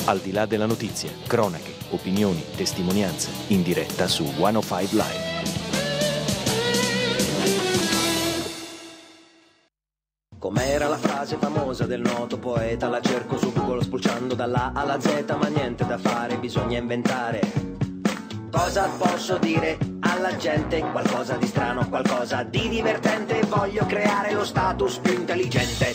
Al di là della notizia, cronache, opinioni, testimonianze, in diretta su 105 Live. Com'era la frase famosa del noto poeta? La cerco su Google spulciando dalla A alla Z, ma niente da fare, bisogna inventare. Cosa posso dire alla gente? Qualcosa di strano, qualcosa di divertente. Voglio creare lo status più intelligente.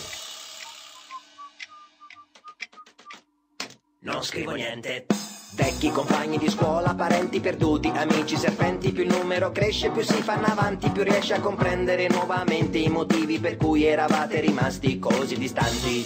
Non scrivo niente. Vecchi compagni di scuola, parenti perduti, amici serpenti, più il numero cresce, più si fanno avanti, più riesci a comprendere nuovamente i motivi per cui eravate rimasti così distanti.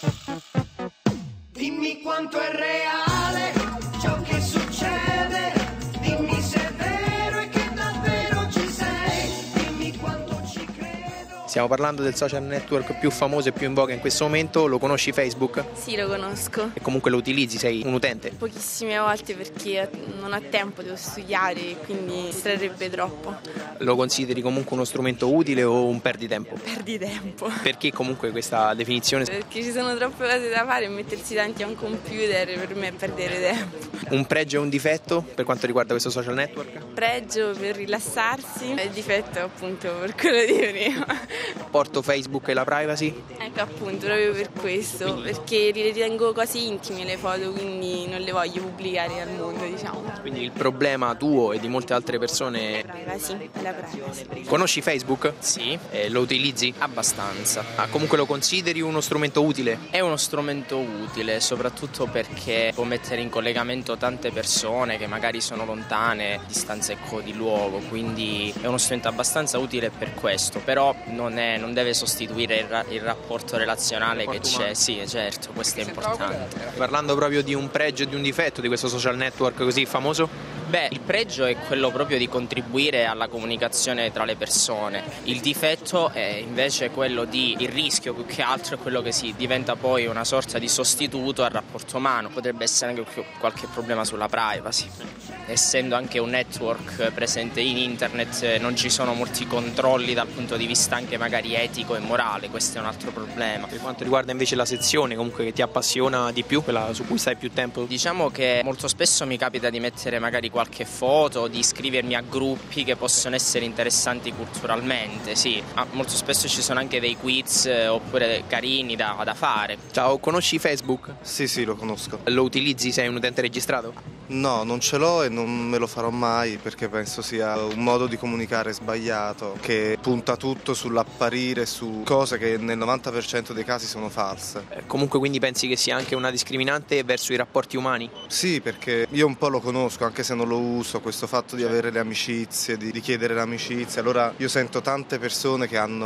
Dimmi quanto è reale ciò che succede, dimmi se è vero e che davvero ci sei, dimmi quanto ci credo. Stiamo parlando del social network più famoso e più in voga in questo momento. Lo conosci, Facebook? Sì, lo conosco. E comunque lo utilizzi, sei un utente? Pochissime volte perché non ho tempo, devo studiare, quindi distrarrebbe troppo. Lo consideri comunque uno strumento utile o un perditempo? Perdi tempo. Perché comunque questa definizione? Perché ci sono troppe cose da fare e mettersi davanti a un computer per me è perdere tempo. Un pregio e un difetto per quanto riguarda questo social network? Pregio per rilassarsi e il difetto appunto per quello di prima. Porto Facebook e la privacy? Ecco appunto, proprio per questo, perché li ritengo cose intime le foto, quindi non le voglio pubblicare al mondo, diciamo. Quindi il problema tuo e di molte altre persone... La privacy. Conosci Facebook? Sì, Lo utilizzi? abbastanza. Comunque lo consideri uno strumento utile? È uno strumento utile, soprattutto perché può mettere in collegamento tante persone che magari sono lontane, distanze di luogo, quindi è uno strumento abbastanza utile per questo, però non deve sostituire il rapporto relazionale che c'è. Umano. Sì, certo, questo è importante. Parlando proprio di un pregio e di un difetto di questo social network così famoso? Beh, il pregio è quello proprio di contribuire alla comunicazione tra le persone. Il difetto è invece quello il rischio più che altro è quello che si diventa poi una sorta di sostituto al rapporto umano. Potrebbe essere anche qualche problema sulla privacy. Essendo anche un network presente in internet non ci sono molti controlli dal punto di vista anche magari etico e morale, questo è un altro problema. Per quanto riguarda invece la sezione comunque che ti appassiona di più, quella su cui stai più tempo? Diciamo che molto spesso mi capita di mettere magari qualche foto, di iscrivermi a gruppi che possono essere interessanti culturalmente, sì. Molto spesso ci sono anche dei quiz oppure carini da fare. Ciao, conosci Facebook? Sì, lo conosco. Lo utilizzi? Sei un utente registrato? No, non ce l'ho e non me lo farò mai perché penso sia un modo di comunicare sbagliato che punta tutto sull'apparire, su cose che nel 90% dei casi sono false. Comunque quindi pensi che sia anche una discriminante verso i rapporti umani? Sì, perché io un po' lo conosco anche se non lo uso, questo fatto di avere le amicizie, di chiedere l'amicizia. Allora io sento tante persone che hanno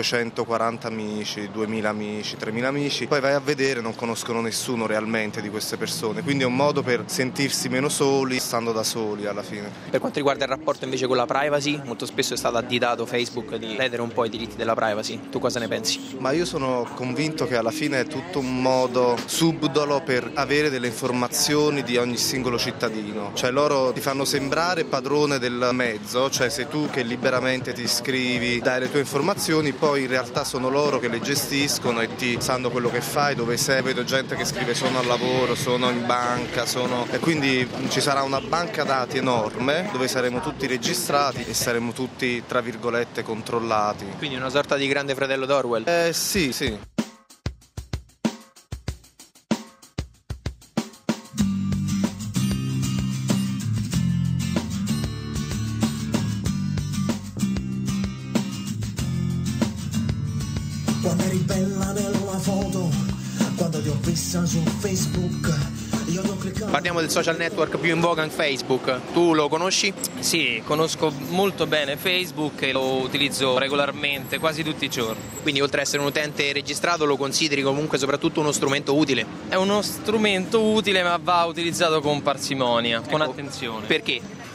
540 amici, 2000 amici, 3000 amici, poi vai a vedere non conoscono nessuno realmente di queste persone, quindi è un modo per sentirsi meno soli stando da soli alla fine. Per quanto riguarda il rapporto invece con la privacy, molto spesso è stato additato Facebook di ledere un po' i diritti della privacy. Tu cosa ne pensi? Ma io sono convinto che alla fine è tutto un modo subdolo per avere delle informazioni di ogni singolo cittadino, cioè loro ti fanno sembrare padrone del mezzo, cioè sei tu che liberamente ti iscrivi, dai le tue informazioni, poi in realtà sono loro che le gestiscono e ti sanno quello che fai, dove sei. Vedo gente che scrive sono al lavoro, sono in banca, e quindi ci sarà una banca dati enorme dove saremo tutti registrati e saremo tutti tra virgolette controllati. Quindi una sorta di grande fratello d'Orwell? Sì. Quando eri bella nella foto, quando ti ho vista su Facebook, io ti ho cliccato. Parliamo del social network più in voga in Facebook. Tu lo conosci? Sì, conosco molto bene Facebook e lo utilizzo regolarmente, quasi tutti i giorni. Quindi oltre ad essere un utente registrato lo consideri comunque soprattutto uno strumento utile? È uno strumento utile ma va utilizzato con parsimonia, con attenzione. Perché?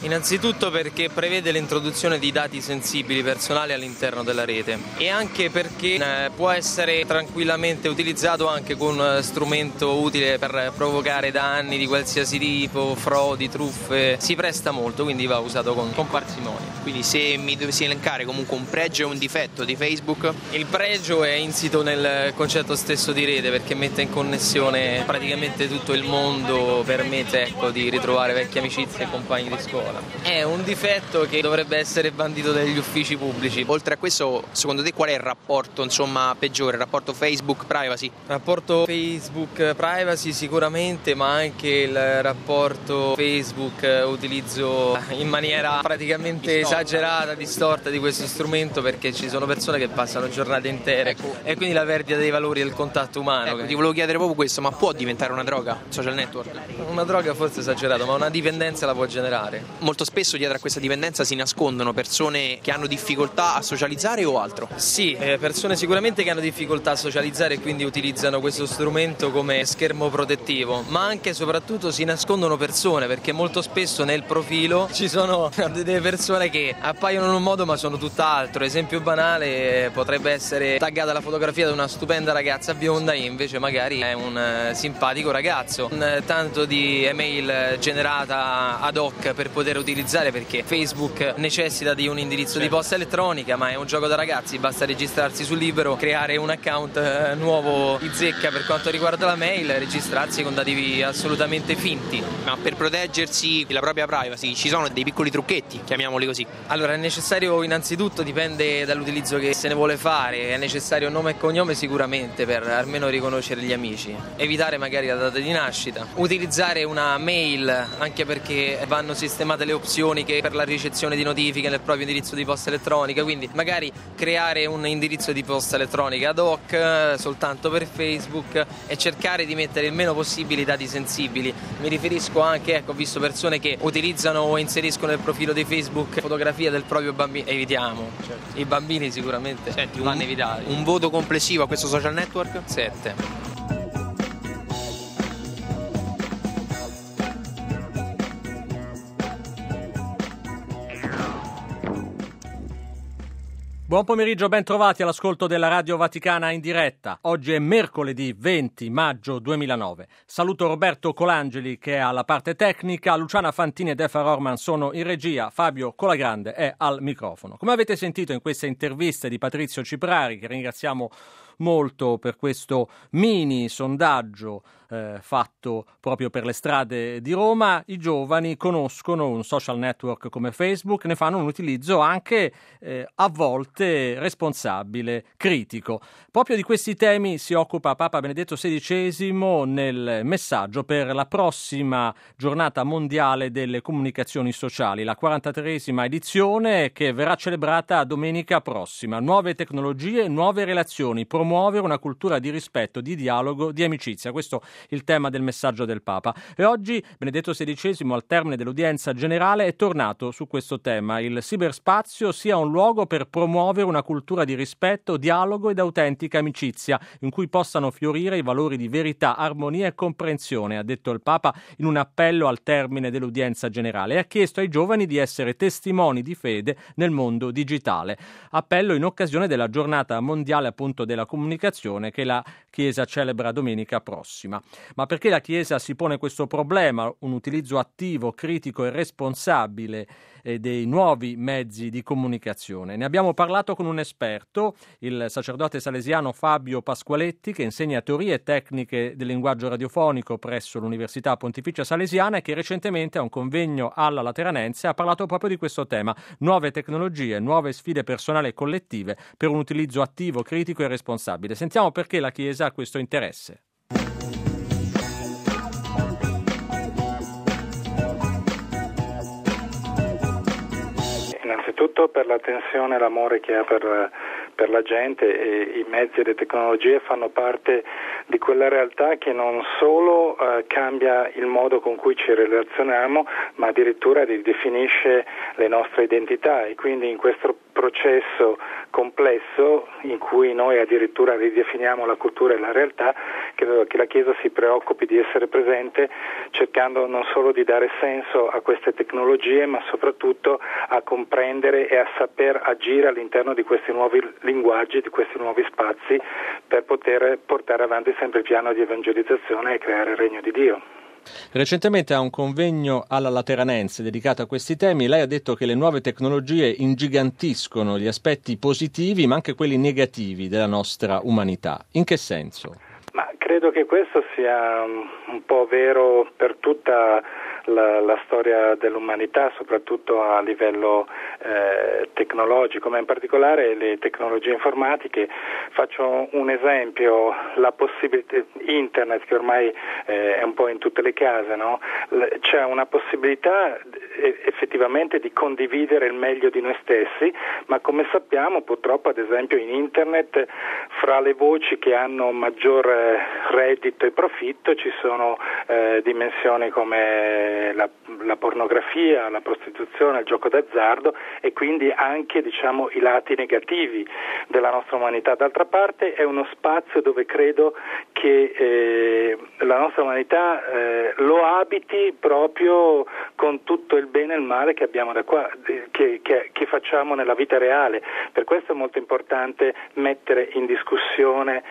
Innanzitutto perché prevede l'introduzione di dati sensibili personali all'interno della rete e anche perché può essere tranquillamente utilizzato anche con uno strumento utile per provocare danni di qualsiasi tipo, frodi, truffe, si presta molto, quindi va usato con parsimonia. Quindi se mi dovessi elencare comunque un pregio e un difetto di Facebook? Il pregio è insito nel concetto stesso di rete, perché mette in connessione praticamente tutto il mondo, permette di ritrovare vecchie amicizie e compagni di scuola. È un difetto che dovrebbe essere bandito dagli uffici pubblici. Oltre a questo, secondo te qual è il rapporto peggiore, il rapporto Facebook-privacy? Rapporto Facebook-privacy sicuramente, ma anche il rapporto Facebook-utilizzo in maniera praticamente esagerata, distorta di questo strumento, perché ci sono persone che passano giornate intere e quindi la perdita dei valori del contatto umano. Ti volevo chiedere proprio questo, ma può diventare una droga, social network? Una droga forse esagerato, ma una dipendenza la può generare. Molto spesso dietro a questa dipendenza si nascondono persone che hanno difficoltà a socializzare o altro? Sì, persone sicuramente che hanno difficoltà a socializzare e quindi utilizzano questo strumento come schermo protettivo, ma anche e soprattutto si nascondono persone, perché molto spesso nel profilo ci sono delle persone che appaiono in un modo ma sono tutt'altro. Esempio banale, potrebbe essere taggata la fotografia di una stupenda ragazza bionda e invece magari è un simpatico ragazzo. Tanto di email generata ad hoc per poter utilizzare, perché Facebook necessita di un indirizzo di posta elettronica, ma è un gioco da ragazzi, basta registrarsi sul libero, creare un account nuovo di zecca per quanto riguarda la mail, registrarsi con dati assolutamente finti. Ma per proteggersi la propria privacy ci sono dei piccoli trucchetti, chiamiamoli così? Allora, è necessario innanzitutto, dipende dall'utilizzo che se ne vuole fare, è necessario nome e cognome sicuramente per almeno riconoscere gli amici, evitare magari la data di nascita, utilizzare una mail anche perché vanno sistemate le opzioni che per la ricezione di notifiche nel proprio indirizzo di posta elettronica, quindi magari creare un indirizzo di posta elettronica ad hoc soltanto per Facebook e cercare di mettere il meno possibile i dati sensibili. Mi riferisco anche, ho visto persone che utilizzano o inseriscono nel profilo di Facebook fotografie del proprio bambino, evitiamo, i bambini sicuramente vanno evitati. Un voto complessivo a questo social network? 7. Buon pomeriggio, ben trovati all'ascolto della Radio Vaticana in diretta. Oggi è mercoledì 20 maggio 2009. Saluto Roberto Colangeli che è alla parte tecnica, Luciana Fantini ed Effa Rorman sono in regia, Fabio Colagrande è al microfono. Come avete sentito in queste interviste di Patrizio Ciprari, che ringraziamo molto per questo mini sondaggio fatto proprio per le strade di Roma, i giovani conoscono un social network come Facebook, ne fanno un utilizzo anche a volte responsabile, critico. Proprio di questi temi si occupa Papa Benedetto XVI nel messaggio per la prossima giornata mondiale delle comunicazioni sociali, la 43esima edizione che verrà celebrata domenica prossima. Nuove tecnologie, nuove relazioni, promuovere una cultura di rispetto, di dialogo, di amicizia. Questo il tema del messaggio del Papa. E oggi Benedetto XVI, al termine dell'udienza generale, è tornato su questo tema. Il cyberspazio sia un luogo per promuovere una cultura di rispetto, dialogo ed autentica amicizia, in cui possano fiorire i valori di verità, armonia e comprensione, ha detto il Papa in un appello al termine dell'udienza generale, e ha chiesto ai giovani di essere testimoni di fede nel mondo digitale. Appello in occasione della giornata mondiale appunto della comunicazione che la Chiesa celebra domenica prossima. Ma perché la Chiesa si pone questo problema, un utilizzo attivo, critico e responsabile dei nuovi mezzi di comunicazione? Ne abbiamo parlato con un esperto, il sacerdote salesiano Fabio Pasqualetti, che insegna teorie e tecniche del linguaggio radiofonico presso l'Università Pontificia Salesiana e che recentemente a un convegno alla Lateranense ha parlato proprio di questo tema: nuove tecnologie, nuove sfide personali e collettive per un utilizzo attivo, critico e responsabile. Sentiamo perché la Chiesa ha questo interesse. Innanzitutto per l'attenzione e l'amore che ha per la gente, e i mezzi e le tecnologie fanno parte di quella realtà che non solo cambia il modo con cui ci relazioniamo, ma addirittura ridefinisce le nostre identità, e quindi in questo processo complesso in cui noi addirittura ridefiniamo la cultura e la realtà. Credo che la Chiesa si preoccupi di essere presente, cercando non solo di dare senso a queste tecnologie, ma soprattutto a comprendere e a saper agire all'interno di questi nuovi linguaggi, di questi nuovi spazi, per poter portare avanti sempre il piano di evangelizzazione e creare il regno di Dio. Recentemente a un convegno alla Lateranense dedicato a questi temi, lei ha detto che le nuove tecnologie ingigantiscono gli aspetti positivi ma anche quelli negativi della nostra umanità. In che senso? Ma credo che questo sia un po' vero per tutta la storia dell'umanità, soprattutto a livello tecnologico, ma in particolare le tecnologie informatiche. Faccio un esempio, la possibilità internet, che ormai è un po' in tutte le case, no? C'è una possibilità effettivamente di condividere il meglio di noi stessi, ma come sappiamo purtroppo ad esempio in internet fra le voci che hanno maggior reddito e profitto ci sono dimensioni come la pornografia, la prostituzione, il gioco d'azzardo e quindi anche i lati negativi della nostra umanità. D'altra parte è uno spazio dove credo che la nostra umanità lo abiti proprio con tutto il bene e il male che abbiamo da qua, che facciamo nella vita reale. Per questo è molto importante mettere in discussione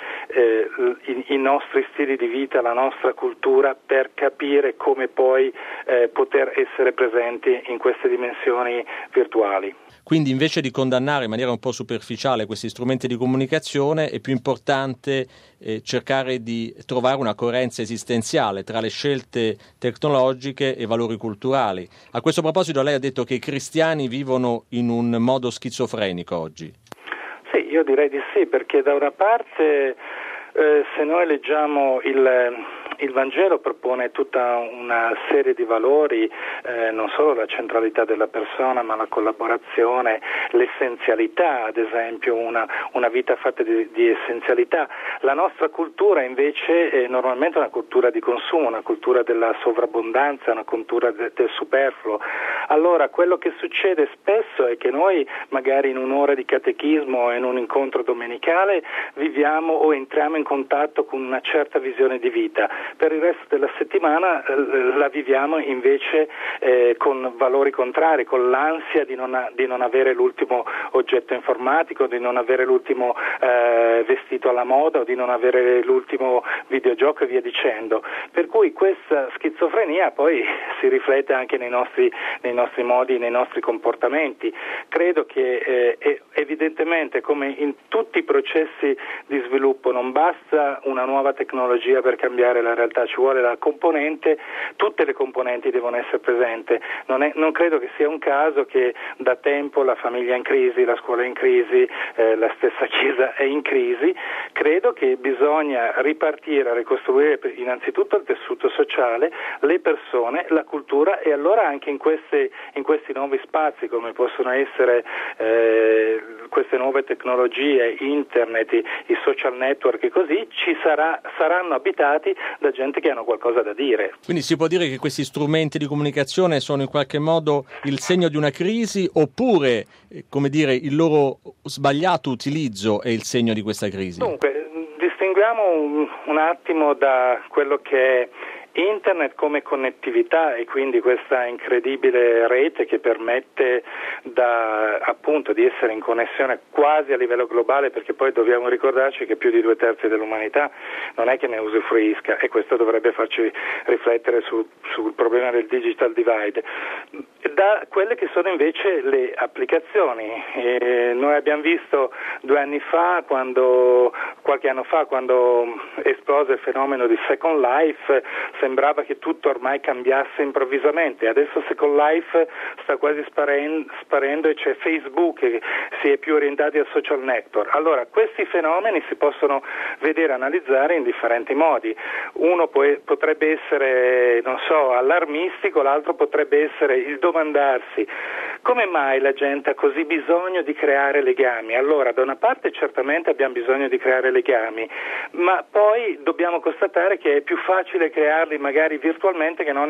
i nostri stili di vita, la nostra cultura, per capire come poi poter essere presenti in queste dimensioni virtuali. Quindi invece di condannare in maniera un po' superficiale questi strumenti di comunicazione è più importante cercare di trovare una coerenza esistenziale tra le scelte tecnologiche e valori culturali. A questo proposito lei ha detto che i cristiani vivono in un modo schizofrenico oggi. Sì, io direi di sì, perché da una parte se noi leggiamo il Vangelo propone tutta una serie di valori, non solo la centralità della persona, ma la collaborazione, l'essenzialità, ad esempio una vita fatta di essenzialità. La nostra cultura invece è normalmente una cultura di consumo, una cultura della sovrabbondanza, una cultura del superfluo. Allora quello che succede spesso è che noi magari in un'ora di catechismo o in un incontro domenicale viviamo o entriamo in contatto con una certa visione di vita. Per il resto della settimana la viviamo invece con valori contrari, con l'ansia di non avere l'ultimo oggetto informatico, di non avere l'ultimo vestito alla moda o di non avere l'ultimo videogioco e via dicendo. Per cui questa schizofrenia poi si riflette anche nei nostri modi, nei nostri comportamenti. Credo che evidentemente, come in tutti i processi di sviluppo, non basta una nuova tecnologia per cambiare la realtà, ci vuole la componente, tutte le componenti devono essere presenti. Non credo che sia un caso che da tempo la famiglia è in crisi, la scuola è in crisi, la stessa Chiesa è in crisi. Credo che bisogna ripartire a ricostruire innanzitutto il tessuto sociale, le persone, la cultura, e allora anche in questi nuovi spazi, come possono essere queste nuove tecnologie, internet, i social network e così, saranno abitati da gente che hanno qualcosa da dire. Quindi si può dire che questi strumenti di comunicazione sono in qualche modo il segno di una crisi, oppure, come dire, il loro sbagliato utilizzo è il segno di questa crisi? Dunque, distinguiamo un attimo da quello che è Internet come connettività, e quindi questa incredibile rete che permette appunto di essere in connessione quasi a livello globale, perché poi dobbiamo ricordarci che più di 2/3 dell'umanità non è che ne usufruisca, e questo dovrebbe farci riflettere sul problema del digital divide. Da quelle che sono invece le applicazioni, noi abbiamo visto qualche anno fa, quando esplose il fenomeno di Second Life, sembrava che tutto ormai cambiasse improvvisamente. Adesso Second Life sta quasi sparendo e c'è Facebook che si è più orientati al social network. Allora, questi fenomeni si possono vedere, analizzare in differenti modi. Uno potrebbe essere, allarmistico, l'altro potrebbe essere il domandarsi: come mai la gente ha così bisogno di creare legami? Allora, da una parte certamente abbiamo bisogno di creare legami, ma poi dobbiamo constatare che è più facile crearli magari virtualmente che non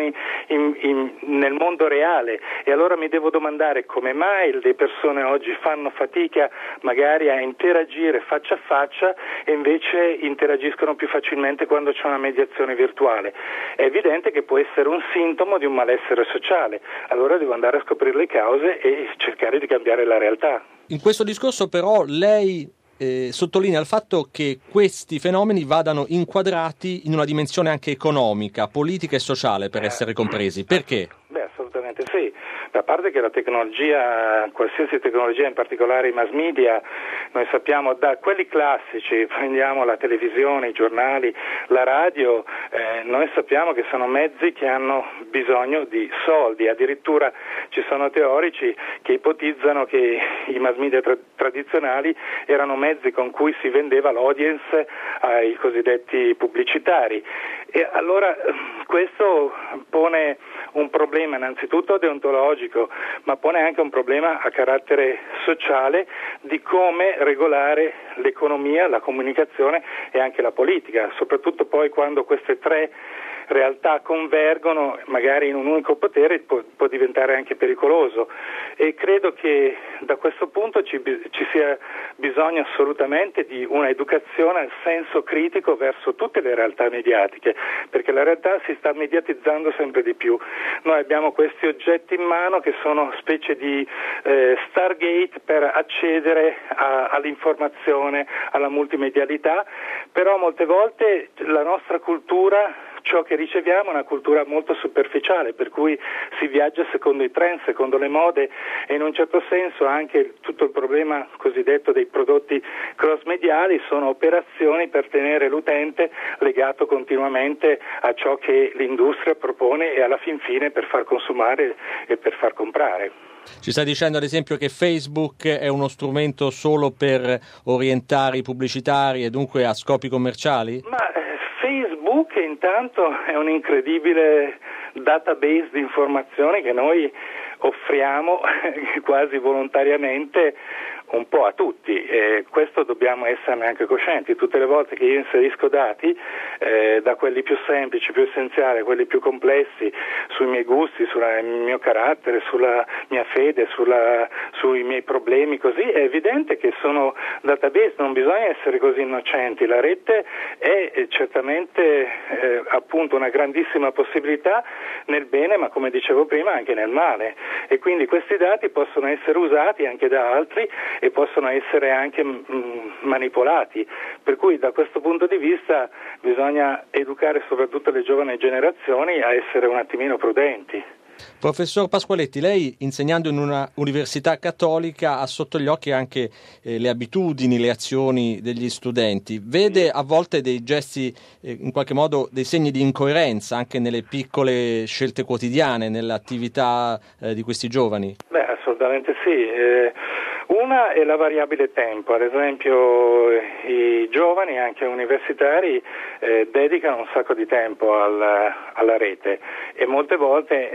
nel mondo reale, e allora mi devo domandare come mai le persone oggi fanno fatica magari a interagire faccia a faccia e invece interagiscono più facilmente quando c'è una mediazione virtuale. È evidente che può essere un sintomo di un malessere sociale, allora devo andare a scoprire le cause e cercare di cambiare la realtà. In questo discorso però lei sottolinea il fatto che questi fenomeni vadano inquadrati in una dimensione anche economica, politica e sociale per essere compresi. Perché? Assolutamente sì. A parte che la tecnologia, qualsiasi tecnologia, in particolare i mass media, noi sappiamo da quelli classici, prendiamo la televisione, i giornali, la radio, noi sappiamo che sono mezzi che hanno bisogno di soldi, addirittura ci sono teorici che ipotizzano che i mass media tradizionali erano mezzi con cui si vendeva l'audience ai cosiddetti pubblicitari, e allora questo pone un problema innanzitutto deontologico, ma pone anche un problema a carattere sociale di come regolare l'economia, la comunicazione e anche la politica, soprattutto poi quando queste tre realtà convergono magari in un unico potere può diventare anche pericoloso, e credo che da questo punto ci sia bisogno assolutamente di una educazione al senso critico verso tutte le realtà mediatiche, perché la realtà si sta mediatizzando sempre di più. Noi abbiamo questi oggetti in mano che sono specie di Stargate per accedere all'informazione, alla multimedialità, però molte volte la nostra cultura, ciò che riceviamo è una cultura molto superficiale, per cui si viaggia secondo i trend, secondo le mode, e in un certo senso anche tutto il problema cosiddetto dei prodotti cross-mediali sono operazioni per tenere l'utente legato continuamente a ciò che l'industria propone e alla fin fine per far consumare e per far comprare. Ci stai dicendo ad esempio che Facebook è uno strumento solo per orientare i pubblicitari e dunque a scopi commerciali? Facebook intanto è un incredibile database di informazioni che noi offriamo quasi volontariamente un po' a tutti, e questo dobbiamo esserne anche coscienti. Tutte le volte che io inserisco dati, da quelli più semplici, più essenziali, a quelli più complessi, sui miei gusti, sul mio carattere, sulla mia fede, sui miei problemi, così, è evidente che sono database, non bisogna essere così innocenti. La rete è certamente appunto una grandissima possibilità nel bene, ma come dicevo prima anche nel male, e quindi questi dati possono essere usati anche da altri e possono essere anche manipolati, per cui da questo punto di vista bisogna educare soprattutto le giovani generazioni a essere un attimino prudenti. Professor Pasqualetti, lei insegnando in una università cattolica ha sotto gli occhi anche le abitudini, le azioni degli studenti. Vede a volte dei gesti, in qualche modo dei segni di incoerenza anche nelle piccole scelte quotidiane, nell'attività di questi giovani? Assolutamente sì. Una è la variabile tempo, ad esempio i giovani anche universitari dedicano un sacco di tempo alla rete, e molte volte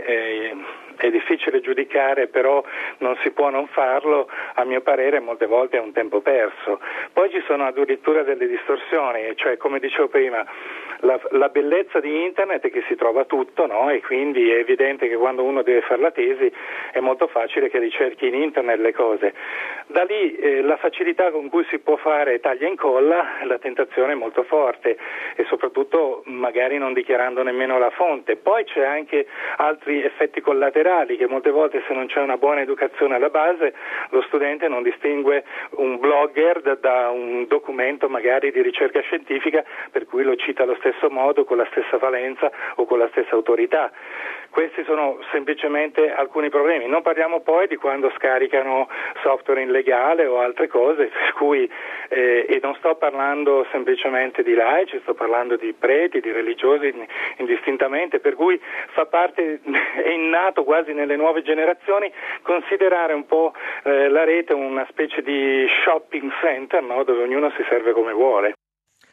è difficile giudicare, però non si può non farlo, a mio parere molte volte è un tempo perso. Poi ci sono addirittura delle distorsioni, cioè come dicevo prima, la bellezza di internet è che si trova tutto, no? E quindi è evidente che quando uno deve fare la tesi è molto facile che ricerchi in internet le cose. Da lì la facilità con cui si può fare taglia e incolla, la tentazione è molto forte, e soprattutto magari non dichiarando nemmeno la fonte. Poi c'è anche altri effetti collaterali, che molte volte, se non c'è una buona educazione alla base, lo studente non distingue un blogger da un documento magari di ricerca scientifica, per cui lo cita allo stesso modo, con la stessa valenza o con la stessa autorità. Questi sono semplicemente alcuni problemi. Non parliamo poi di quando scaricano software illegale o altre cose, per cui e non sto parlando semplicemente di laici, sto parlando di preti, di religiosi indistintamente, per cui fa parte, è innato quasi nelle nuove generazioni, considerare un po' la rete una specie di shopping center, no? Dove ognuno si serve come vuole.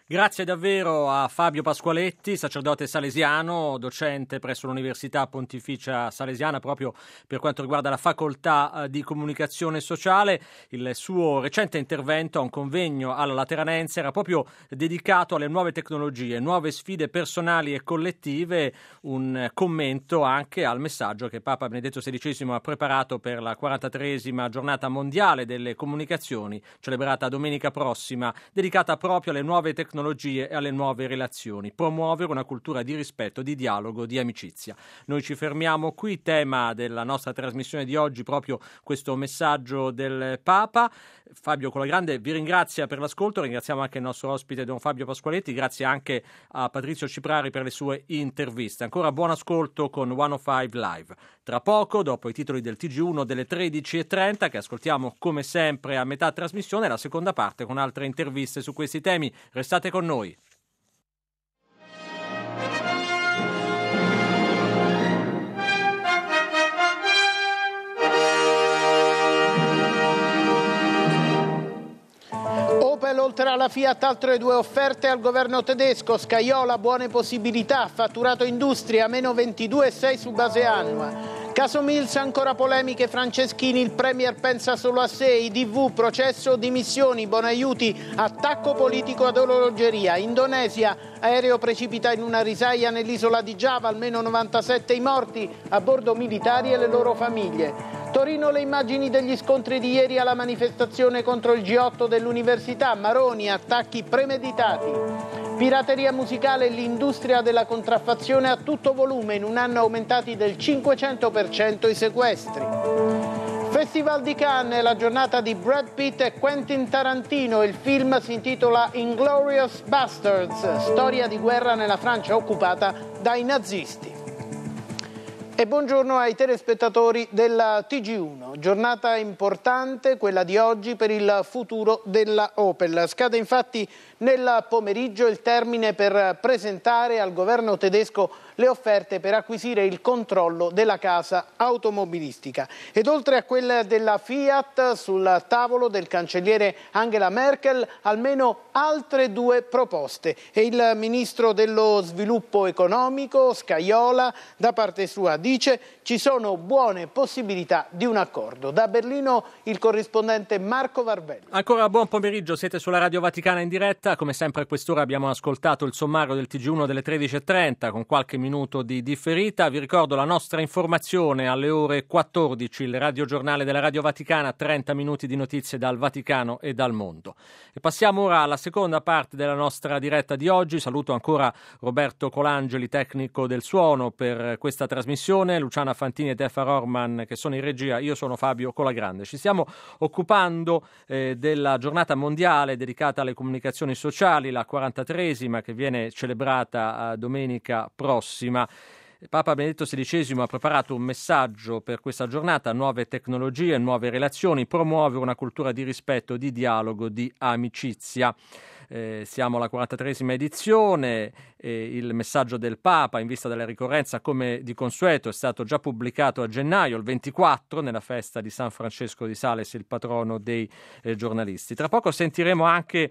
Grazie davvero a Fabio Pasqualetti, sacerdote salesiano, docente presso l'Università Pontificia Salesiana proprio per quanto riguarda la facoltà di comunicazione sociale. Il suo recente intervento a un convegno alla Lateranense era proprio dedicato alle nuove tecnologie, nuove sfide personali e collettive, un commento anche al messaggio che Papa Benedetto XVI ha preparato per la 43esima giornata mondiale delle comunicazioni, celebrata domenica prossima, dedicata proprio alle nuove tecnologie e alle nuove relazioni, promuovere una cultura di rispetto, di dialogo, di amicizia. Noi ci fermiamo qui, tema della nostra trasmissione di oggi proprio questo messaggio del Papa. Fabio Colagrande vi ringrazia per l'ascolto, ringraziamo anche il nostro ospite Don Fabio Pasqualetti, grazie anche a Patrizio Ciprari per le sue interviste. Ancora buon ascolto con 105 Live. Tra poco, dopo i titoli del TG1 delle 13:30, che ascoltiamo come sempre a metà trasmissione, la seconda parte con altre interviste su questi temi. Restate con noi. Opel oltre alla Fiat altre 2 offerte al governo tedesco. Scajola buone possibilità, fatturato industria meno 22,6 su base annua. Caso Mills ancora polemiche, Franceschini, il premier pensa solo a sé, IDV, processo, dimissioni, Bonaiuti, attacco politico ad orologeria. Indonesia, aereo precipita in una risaia nell'isola di Giava, almeno 97 i morti, a bordo militari e le loro famiglie. Torino, le immagini degli scontri di ieri alla manifestazione contro il G8 dell'università, Maroni, attacchi premeditati. Pirateria musicale, l'industria della contraffazione a tutto volume, in un anno aumentati del 500% i sequestri. Festival di Cannes, la giornata di Brad Pitt e Quentin Tarantino, il film si intitola Inglourious Basterds, storia di guerra nella Francia occupata dai nazisti. E buongiorno ai telespettatori della TG1, giornata importante quella di oggi per il futuro della Opel. Scade infatti nel pomeriggio il termine per presentare al governo tedesco le offerte per acquisire il controllo della casa automobilistica. Ed oltre a quelle della Fiat, sul tavolo del cancelliere Angela Merkel almeno altre 2 proposte. E il ministro dello sviluppo economico, Scajola, da parte sua dice ci sono buone possibilità di un accordo. Da Berlino il corrispondente Marco Varvello. Ancora buon pomeriggio, siete sulla Radio Vaticana in diretta. Come sempre a quest'ora abbiamo ascoltato il sommario del TG1 delle 13:30 con qualche minuto di differita. Vi ricordo la nostra informazione alle ore 14, il radiogiornale della Radio Vaticana, 30 minuti di notizie dal Vaticano e dal mondo. E passiamo ora alla seconda parte della nostra diretta di oggi. Saluto ancora Roberto Colangeli, tecnico del suono per questa trasmissione, Luciana Fantini e Defa Rorman che sono in regia, io sono Fabio Colagrande. Ci stiamo occupando della giornata mondiale dedicata alle comunicazioni sociali, la 43esima, che viene celebrata domenica prossima. Papa Benedetto XVI ha preparato un messaggio per questa giornata: nuove tecnologie, nuove relazioni, promuovere una cultura di rispetto, di dialogo, di amicizia. Siamo alla 43esima edizione, il messaggio del Papa in vista della ricorrenza, come di consueto, è stato già pubblicato a gennaio, il 24, nella festa di San Francesco di Sales, il patrono dei giornalisti. Tra poco sentiremo anche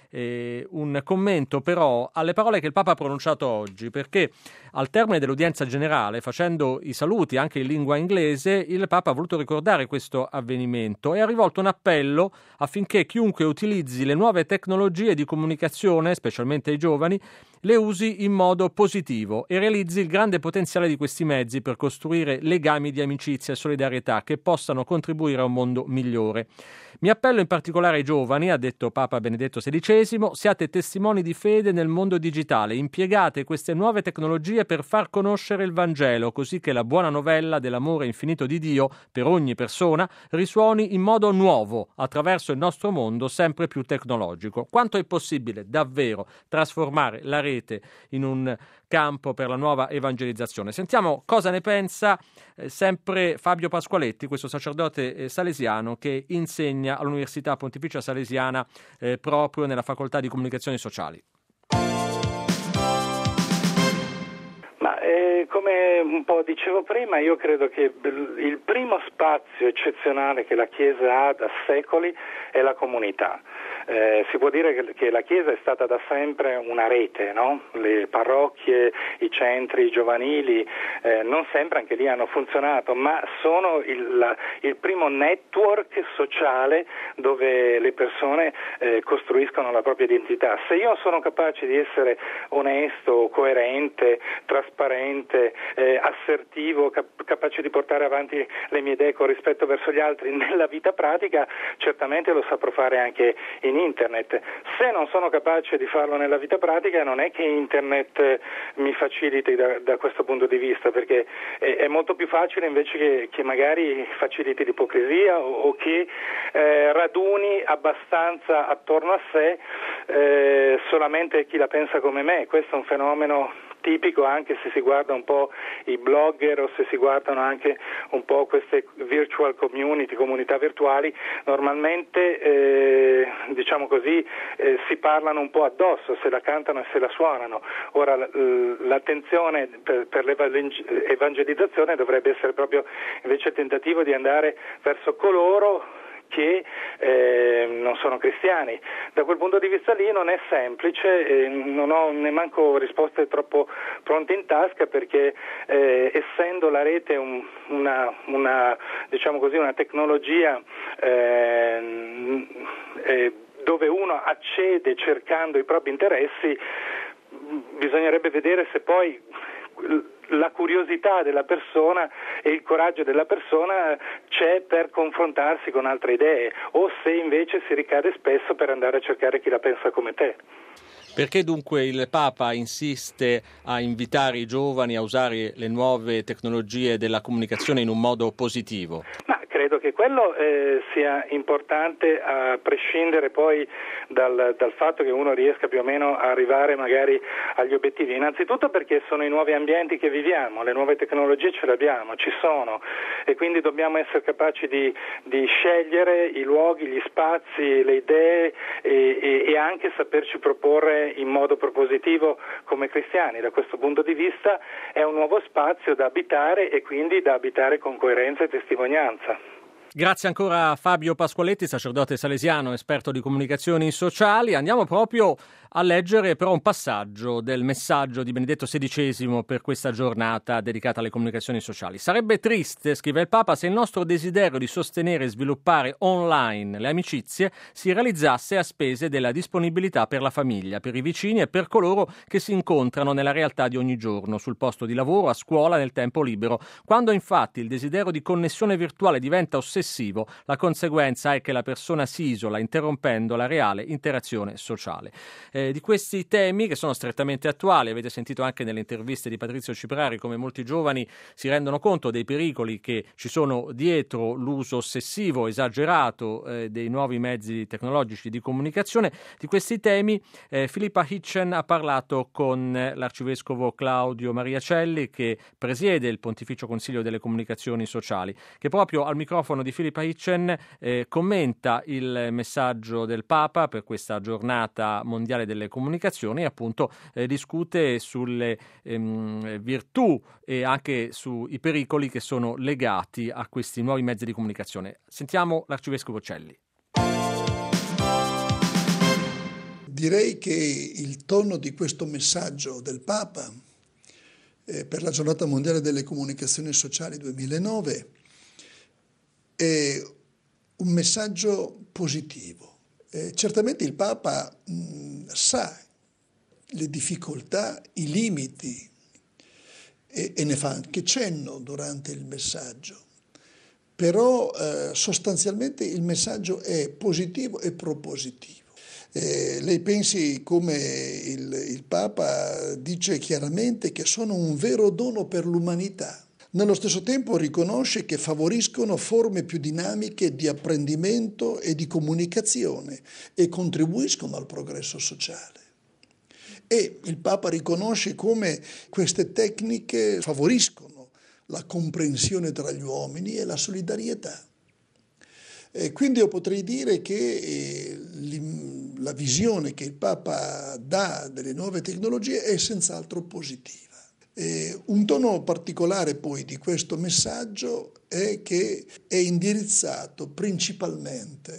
un commento però alle parole che il Papa ha pronunciato oggi, perché al termine dell'udienza generale, facendo i saluti anche in lingua inglese, il Papa ha voluto ricordare questo avvenimento e ha rivolto un appello affinché chiunque utilizzi le nuove tecnologie di comunicazione, specialmente ai giovani, le usi in modo positivo e realizzi il grande potenziale di questi mezzi per costruire legami di amicizia e solidarietà che possano contribuire a un mondo migliore. Mi appello in particolare ai giovani, ha detto Papa Benedetto XVI, siate testimoni di fede nel mondo digitale, impiegate queste nuove tecnologie per far conoscere il Vangelo, così che la buona novella dell'amore infinito di Dio per ogni persona risuoni in modo nuovo attraverso il nostro mondo sempre più tecnologico. Quanto è possibile davvero trasformare la rete in un campo per la nuova evangelizzazione? Sentiamo cosa ne pensa sempre Fabio Pasqualetti, questo sacerdote salesiano che insegna all'Università Pontificia Salesiana proprio nella facoltà di comunicazioni sociali. Come un po' dicevo prima, io credo che il primo spazio eccezionale che la Chiesa ha da secoli è la comunità. Si può dire che la Chiesa è stata da sempre una rete, no? Le parrocchie, i centri giovanili, non sempre anche lì hanno funzionato, ma sono il primo network sociale dove le persone costruiscono la propria identità. Se io sono capace di essere onesto, coerente, trasparente, assertivo, capace di portare avanti le mie idee con rispetto verso gli altri nella vita pratica, certamente lo saprò fare anche in internet. Se non sono capace di farlo nella vita pratica, non è che internet mi faciliti da questo punto di vista, perché è molto più facile invece che magari faciliti l'ipocrisia o che raduni abbastanza attorno a sé solamente chi la pensa come me. Questo è un fenomeno tipico anche se si guarda un po' i blogger o se si guardano anche un po' queste virtual community, comunità virtuali. Normalmente diciamo così si parlano un po' addosso, se la cantano e se la suonano. Ora l'attenzione per l'evangelizzazione dovrebbe essere proprio invece il tentativo di andare verso coloro che non sono cristiani. Da quel punto di vista lì non è semplice, non ho neanche risposte troppo pronte in tasca, perché essendo la rete una diciamo così una tecnologia dove uno accede cercando i propri interessi, bisognerebbe vedere se poi la curiosità della persona e il coraggio della persona c'è per confrontarsi con altre idee, o se invece si ricade spesso per andare a cercare chi la pensa come te. Perché dunque il Papa insiste a invitare i giovani a usare le nuove tecnologie della comunicazione in un modo positivo? Ma credo che quello sia importante, a prescindere poi dal fatto che uno riesca più o meno a arrivare magari agli obiettivi. Innanzitutto perché sono i nuovi ambienti che viviamo, le nuove tecnologie ce le abbiamo, ci sono, e quindi dobbiamo essere capaci di scegliere i luoghi, gli spazi, le idee e anche saperci proporre in modo propositivo come cristiani. Da questo punto di vista è un nuovo spazio da abitare e quindi da abitare con coerenza e testimonianza. Grazie ancora a Fabio Pasqualetti, sacerdote salesiano, esperto di comunicazioni sociali. Andiamo proprio a leggere però un passaggio del messaggio di Benedetto XVI per questa giornata dedicata alle comunicazioni sociali. Sarebbe triste, scrive il Papa, se il nostro desiderio di sostenere e sviluppare online le amicizie si realizzasse a spese della disponibilità per la famiglia, per i vicini e per coloro che si incontrano nella realtà di ogni giorno, sul posto di lavoro, a scuola, nel tempo libero. Quando infatti il desiderio di connessione virtuale diventa ossessivo, la conseguenza è che la persona si isola, interrompendo la reale interazione sociale. Di questi temi, che sono strettamente attuali, avete sentito anche nelle interviste di Patrizio Ciprari come molti giovani si rendono conto dei pericoli che ci sono dietro l'uso ossessivo, esagerato dei nuovi mezzi tecnologici di comunicazione. Di questi temi Filippa Hitchen ha parlato con l'arcivescovo Claudio Mariacelli, che presiede il Pontificio Consiglio delle Comunicazioni Sociali, che proprio al microfono di Filippa Hitchen commenta il messaggio del Papa per questa giornata mondiale delle comunicazioni e appunto discute sulle virtù e anche sui pericoli che sono legati a questi nuovi mezzi di comunicazione. Sentiamo l'arcivescovo Celli. Direi che il tono di questo messaggio del Papa per la giornata mondiale delle comunicazioni sociali 2009 è un messaggio positivo. Certamente il Papa sa le difficoltà, i limiti e ne fa anche cenno durante il messaggio, però sostanzialmente il messaggio è positivo e propositivo. Lei pensi come il Papa dice chiaramente che sono un vero dono per l'umanità. Nello stesso tempo riconosce che favoriscono forme più dinamiche di apprendimento e di comunicazione e contribuiscono al progresso sociale. E il Papa riconosce come queste tecniche favoriscono la comprensione tra gli uomini e la solidarietà. Quindi io potrei dire che la visione che il Papa dà delle nuove tecnologie è senz'altro positiva. Un tono particolare poi di questo messaggio è che è indirizzato principalmente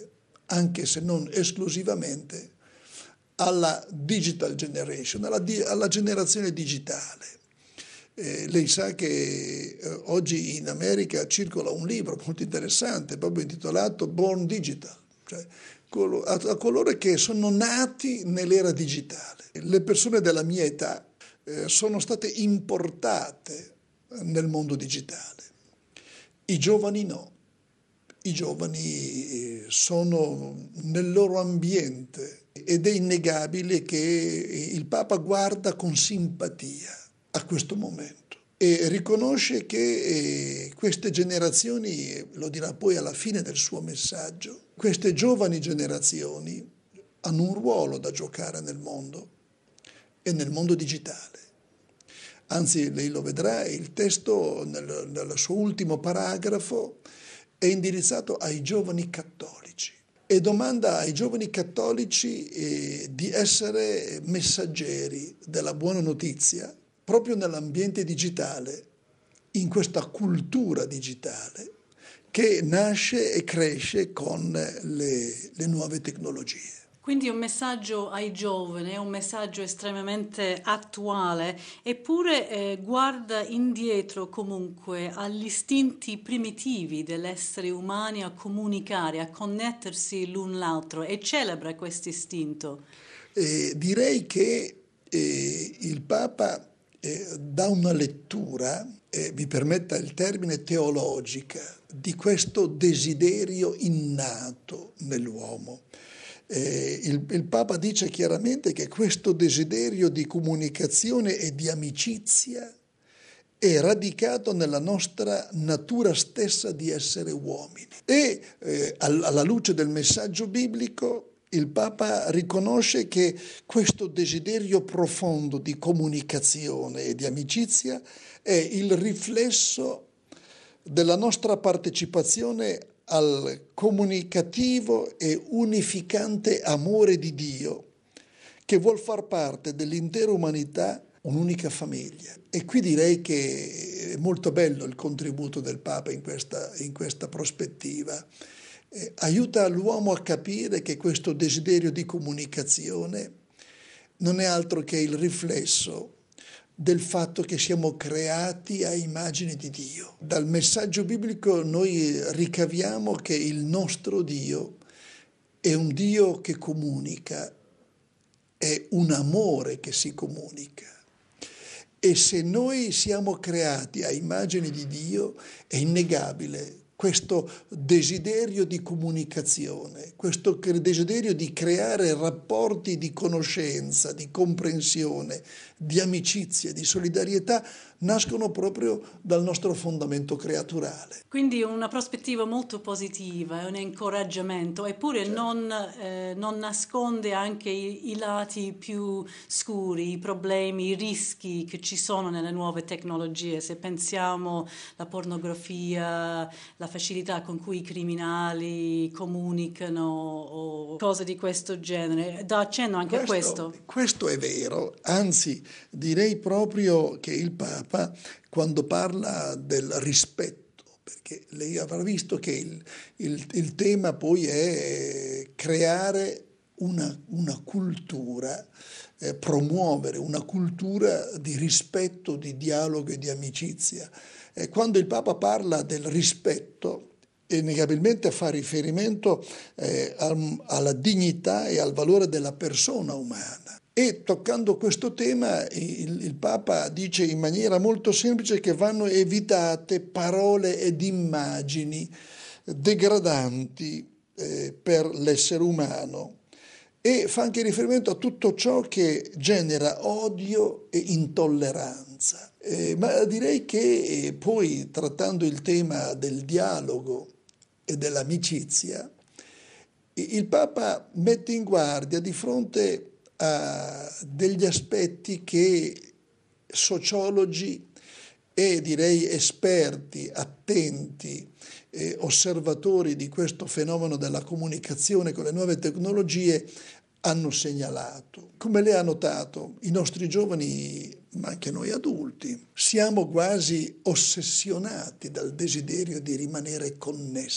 anche se non esclusivamente, alla digital generation, alla generazione digitale. Lei sa che oggi in America circola un libro molto interessante, proprio intitolato Born Digital, cioè a coloro che sono nati nell'era digitale. Le persone della mia età sono state importate nel mondo digitale, i giovani no. I giovani sono nel loro ambiente ed è innegabile che il Papa guarda con simpatia a questo momento e riconosce che queste generazioni, lo dirà poi alla fine del suo messaggio, queste giovani generazioni hanno un ruolo da giocare nel mondo e nel mondo digitale. Anzi, lei lo vedrà, il testo nel suo ultimo paragrafo è indirizzato ai giovani cattolici e domanda ai giovani cattolici di essere messaggeri della buona notizia proprio nell'ambiente digitale, in questa cultura digitale che nasce e cresce con le nuove tecnologie. Quindi un messaggio ai giovani, è un messaggio estremamente attuale, eppure guarda indietro comunque agli istinti primitivi dell'essere umani a comunicare, a connettersi l'un l'altro e celebra questo istinto. Direi che il Papa dà una lettura, vi permetta il termine, teologica, di questo desiderio innato nell'uomo. Il Papa dice chiaramente che questo desiderio di comunicazione e di amicizia è radicato nella nostra natura stessa di essere uomini. E alla luce del messaggio biblico il Papa riconosce che questo desiderio profondo di comunicazione e di amicizia è il riflesso della nostra partecipazione al comunicativo e unificante amore di Dio, che vuol far parte dell'intera umanità un'unica famiglia. E qui direi che è molto bello il contributo del Papa in questa prospettiva. Aiuta l'uomo a capire che questo desiderio di comunicazione non è altro che il riflesso del fatto che siamo creati a immagine di Dio. Dal messaggio biblico noi ricaviamo che il nostro Dio è un Dio che comunica, è un amore che si comunica. E se noi siamo creati a immagine di Dio, è innegabile questo desiderio di comunicazione, questo desiderio di creare rapporti di conoscenza, di comprensione, di amicizia, di solidarietà, nascono proprio dal nostro fondamento creaturale. Quindi una prospettiva molto positiva, un incoraggiamento, eppure certo. non nasconde anche i lati più scuri, i problemi, i rischi che ci sono nelle nuove tecnologie. Se pensiamo alla pornografia, la facilità con cui i criminali comunicano o cose di questo genere, dà accenno anche a questo. Questo è vero, anzi direi proprio che il Papa, quando parla del rispetto, perché lei avrà visto che il tema poi è creare una cultura, promuovere una cultura di rispetto, di dialogo e di amicizia. Quando il Papa parla del rispetto, innegabilmente fa riferimento alla dignità e al valore della persona umana. E toccando questo tema il Papa dice in maniera molto semplice che vanno evitate parole ed immagini degradanti per l'essere umano e fa anche riferimento a tutto ciò che genera odio e intolleranza. Ma direi che poi trattando il tema del dialogo e dell'amicizia, il Papa mette in guardia di fronte a degli aspetti che sociologi e direi esperti, attenti, osservatori di questo fenomeno della comunicazione con le nuove tecnologie hanno segnalato. Come lei ha notato, i nostri giovani, ma anche noi adulti, siamo quasi ossessionati dal desiderio di rimanere connessi.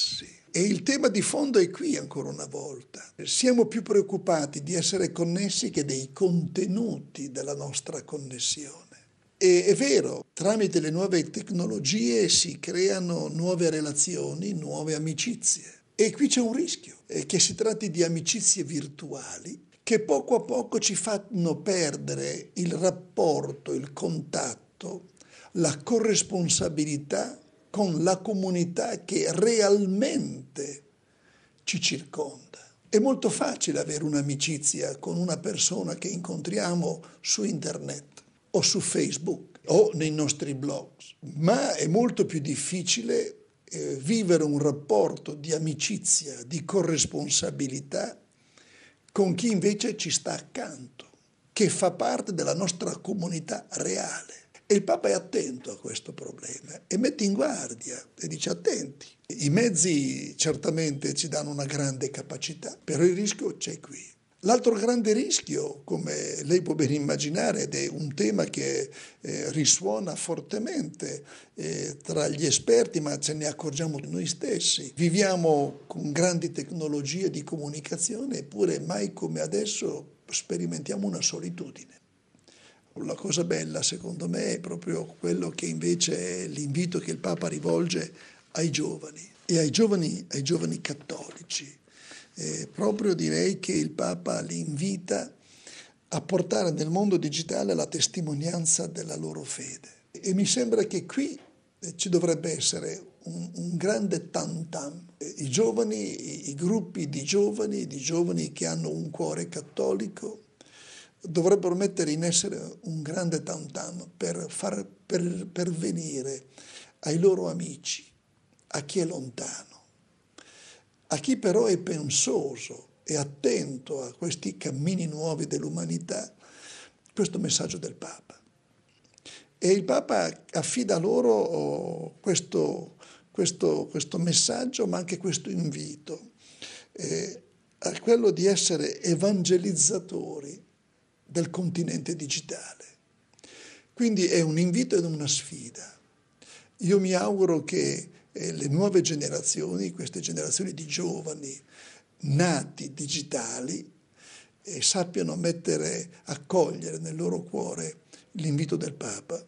E il tema di fondo è qui ancora una volta. Siamo più preoccupati di essere connessi che dei contenuti della nostra connessione. E è vero, tramite le nuove tecnologie si creano nuove relazioni, nuove amicizie. E qui c'è un rischio, che si tratti di amicizie virtuali che poco a poco ci fanno perdere il rapporto, il contatto, la corresponsabilità con la comunità che realmente ci circonda. È molto facile avere un'amicizia con una persona che incontriamo su internet o su Facebook o nei nostri blog, ma è molto più difficile vivere un rapporto di amicizia, di corresponsabilità con chi invece ci sta accanto, che fa parte della nostra comunità reale. E il Papa è attento a questo problema e mette in guardia e dice: attenti. I mezzi certamente ci danno una grande capacità, però il rischio c'è qui. L'altro grande rischio, come lei può ben immaginare, ed è un tema che risuona fortemente tra gli esperti, ma ce ne accorgiamo noi stessi. Viviamo con grandi tecnologie di comunicazione, eppure mai come adesso sperimentiamo una solitudine. La cosa bella, secondo me, è proprio quello che invece è l'invito che il Papa rivolge ai giovani e ai giovani cattolici. Proprio direi che il Papa li invita a portare nel mondo digitale la testimonianza della loro fede. E mi sembra che qui ci dovrebbe essere un grande tam-tam. I giovani, i gruppi di giovani che hanno un cuore cattolico, dovrebbero mettere in essere un grande tam-tam per far pervenire ai loro amici, a chi è lontano, a chi però è pensoso e attento a questi cammini nuovi dell'umanità, questo messaggio del Papa. E il Papa affida loro questo messaggio, ma anche questo invito, a quello di essere evangelizzatori del continente digitale. Quindi è un invito ed una sfida. Io mi auguro che le nuove generazioni, queste generazioni di giovani nati digitali, sappiano accogliere nel loro cuore l'invito del Papa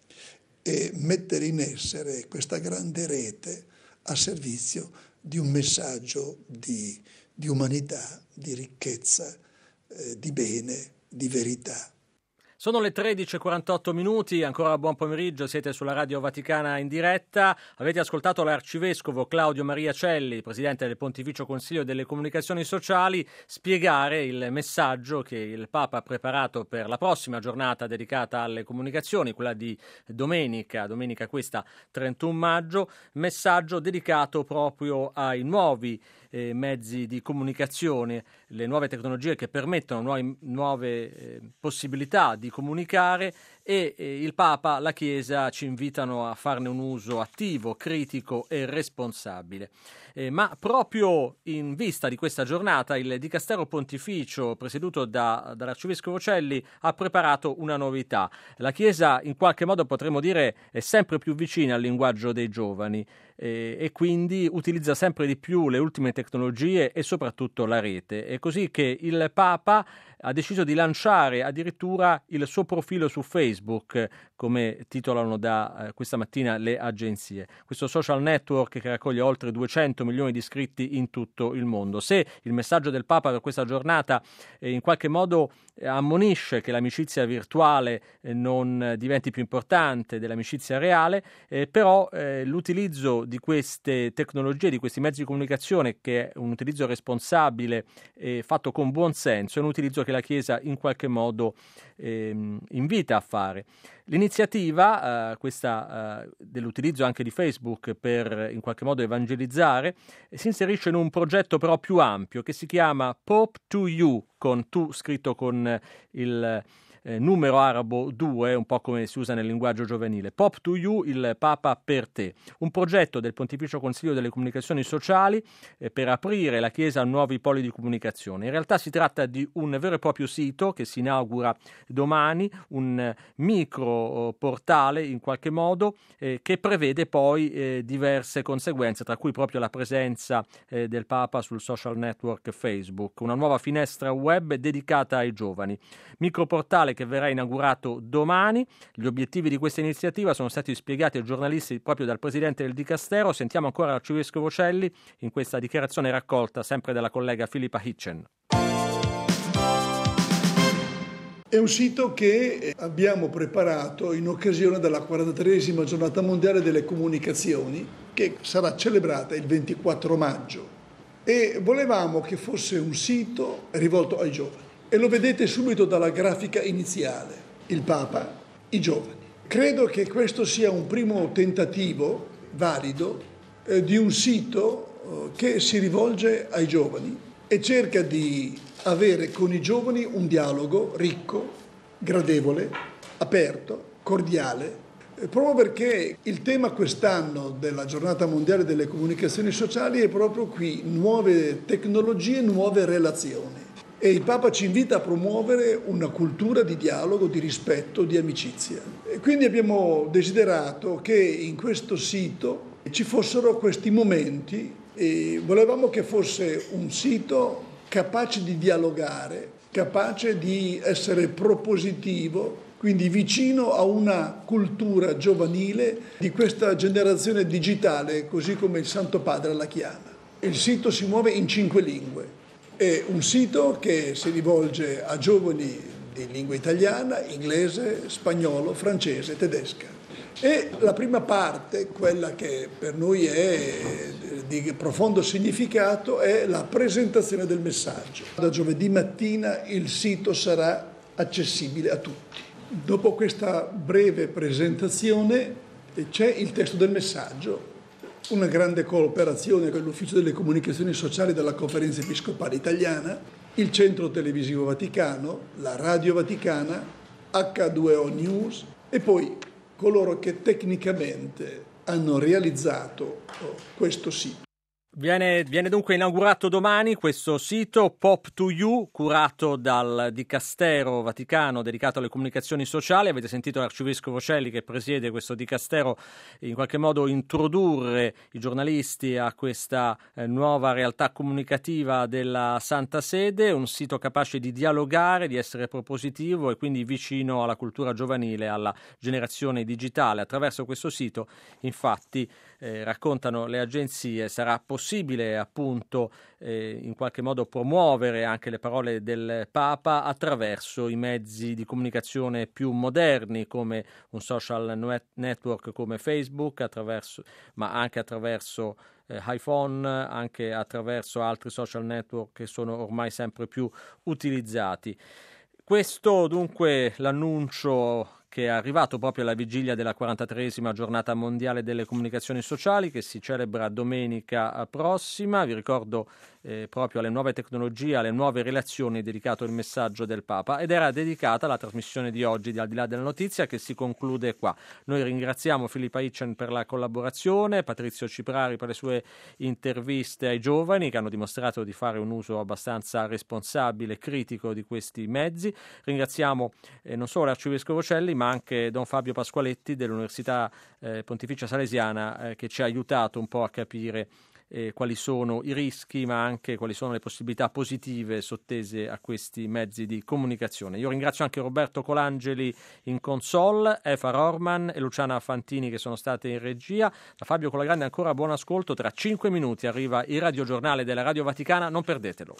e mettere in essere questa grande rete a servizio di un messaggio di umanità, di ricchezza, di bene, di verità. Sono le 13:48, ancora buon pomeriggio, siete sulla Radio Vaticana in diretta. Avete ascoltato l'arcivescovo Claudio Maria Celli, presidente del Pontificio Consiglio delle Comunicazioni Sociali, spiegare il messaggio che il Papa ha preparato per la prossima giornata dedicata alle comunicazioni, quella di domenica questa 31 maggio, messaggio dedicato proprio ai nuovi mezzi di comunicazione, le nuove tecnologie che permettono nuove possibilità di comunicare e il Papa, la Chiesa ci invitano a farne un uso attivo, critico e responsabile. Ma proprio in vista di questa giornata il Dicastero Pontificio presieduto dall'Arcivescovo Celli ha preparato una novità. La Chiesa in qualche modo potremmo dire è sempre più vicina al linguaggio dei giovani e quindi utilizza sempre di più le ultime tecnologie e soprattutto la rete. È così che il Papa ha deciso di lanciare addirittura il suo profilo su Facebook, come titolano da questa mattina le agenzie. Questo social network che raccoglie oltre 200 milioni di iscritti in tutto il mondo. Se il messaggio del Papa per questa giornata in qualche modo ammonisce che l'amicizia virtuale non diventi più importante dell'amicizia reale, però l'utilizzo di queste tecnologie, di questi mezzi di comunicazione, che è un utilizzo responsabile e fatto con buon senso, è un utilizzo che la Chiesa in qualche modo invita a fare. L'iniziativa, questa dell'utilizzo anche di Facebook per in qualche modo evangelizzare, si inserisce in un progetto però più ampio che si chiama Pope to You, con tu scritto con il numero arabo 2, un po' come si usa nel linguaggio giovanile. Pop to You, il Papa per te. Un progetto del Pontificio Consiglio delle Comunicazioni Sociali per aprire la Chiesa a nuovi poli di comunicazione. In realtà si tratta di un vero e proprio sito che si inaugura domani, un micro portale in qualche modo che prevede poi diverse conseguenze, tra cui proprio la presenza del Papa sul social network Facebook, una nuova finestra web dedicata ai giovani. Microportale che verrà inaugurato domani. Gli obiettivi di questa iniziativa sono stati spiegati ai giornalisti proprio dal presidente del Dicastero. Sentiamo ancora l'arcivescovo Celli in questa dichiarazione raccolta sempre dalla collega Filippa Hitchen. È un sito che abbiamo preparato in occasione della 43esima giornata mondiale delle comunicazioni, che sarà celebrata il 24 maggio. E volevamo che fosse un sito rivolto ai giovani. E lo vedete subito dalla grafica iniziale. Il Papa, i giovani. Credo che questo sia un primo tentativo valido di un sito che si rivolge ai giovani e cerca di avere con i giovani un dialogo ricco, gradevole, aperto, cordiale, proprio perché il tema quest'anno della Giornata Mondiale delle Comunicazioni Sociali è proprio qui, nuove tecnologie, nuove relazioni. E il Papa ci invita a promuovere una cultura di dialogo, di rispetto, di amicizia. E quindi abbiamo desiderato che in questo sito ci fossero questi momenti e volevamo che fosse un sito capace di dialogare, capace di essere propositivo, quindi vicino a una cultura giovanile di questa generazione digitale, così come il Santo Padre la chiama. Il sito si muove in 5 lingue. È un sito che si rivolge a giovani di lingua italiana, inglese, spagnolo, francese, tedesca. E la prima parte, quella che per noi è di profondo significato, è la presentazione del messaggio. Da giovedì mattina il sito sarà accessibile a tutti. Dopo questa breve presentazione c'è il testo del messaggio, una grande cooperazione con l'Ufficio delle Comunicazioni Sociali della Conferenza Episcopale Italiana, il Centro Televisivo Vaticano, la Radio Vaticana, H2O News e poi coloro che tecnicamente hanno realizzato questo sito. Viene dunque inaugurato domani questo sito Pop to You, curato dal Dicastero Vaticano dedicato alle comunicazioni sociali. Avete sentito l'arcivescovo Celli che presiede questo Dicastero in qualche modo introdurre i giornalisti a questa nuova realtà comunicativa della Santa Sede, un sito capace di dialogare, di essere propositivo e quindi vicino alla cultura giovanile, alla generazione digitale. Attraverso questo sito, infatti, raccontano le agenzie, sarà possibile appunto in qualche modo promuovere anche le parole del Papa attraverso i mezzi di comunicazione più moderni come un social network come Facebook, ma anche attraverso iPhone, anche attraverso altri social network che sono ormai sempre più utilizzati. Questo dunque l'annuncio che è arrivato proprio alla vigilia della 43esima giornata mondiale delle comunicazioni sociali che si celebra domenica prossima. Vi ricordo proprio alle nuove tecnologie, alle nuove relazioni dedicato il messaggio del Papa ed era dedicata la trasmissione di oggi di Al di là della notizia che si conclude qua. Noi ringraziamo Filippa Hitchen per la collaborazione, Patrizio Ciprari per le sue interviste ai giovani che hanno dimostrato di fare un uso abbastanza responsabile e critico di questi mezzi. Ringraziamo non solo l'Arcivescovo Celli ma anche Don Fabio Pasqualetti dell'Università Pontificia Salesiana che ci ha aiutato un po' a capire quali sono i rischi ma anche quali sono le possibilità positive sottese a questi mezzi di comunicazione. Io ringrazio anche Roberto Colangeli in console, Efa Rorman e Luciana Fantini che sono state in regia. Da Fabio Colagrande ancora buon ascolto, tra 5 minuti arriva il radiogiornale della Radio Vaticana, non perdetelo.